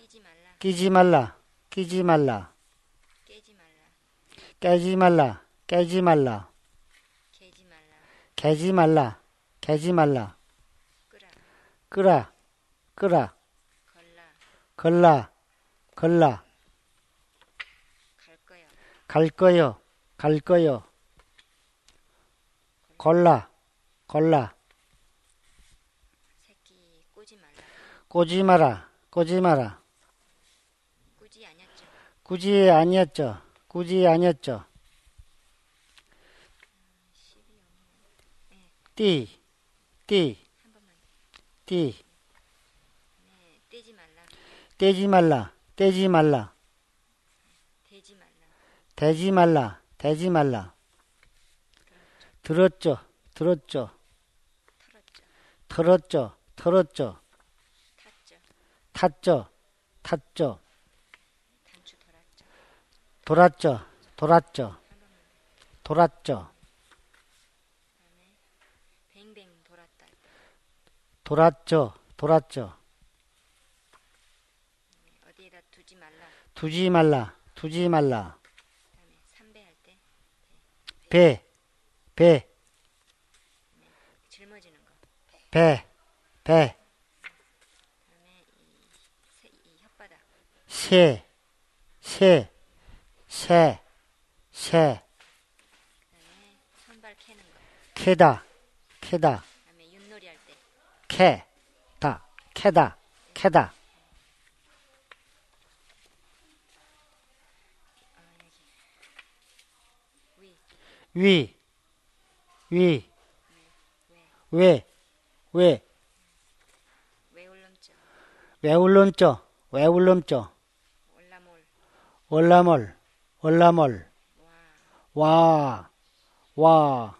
끼지 말라, 끼지 말라. 깨지 말라, 깨지 말라. 개지 말라, 개지 말라. 끄라, 끄라. 걸라, 걸라. 갈 거요, 갈 거요. 골라, 골라. 꼬지 마라, 꼬지 마라. 굳이 아니었죠, 굳이 아니었죠. 띠, 띠, 띠. 떼지 말라, 떼지 말라. 대지 말라, 대지 말라. 들었죠, 들었죠. 털었죠, 털었죠. 탔죠, 탔죠. 돌았죠, 돌았죠. 돌았죠. 돌았죠, 돌았죠. 두지 말라, 두지 말라. 배, 배. 배, 배. 새, 새, 새, 새. 캐다, 캐다. 캐다, 캐다, 캐다. 위, 위. 왜, 왜. 왜 울름죠, 왜 울름죠. 월라몰, 월라몰. 와, 와.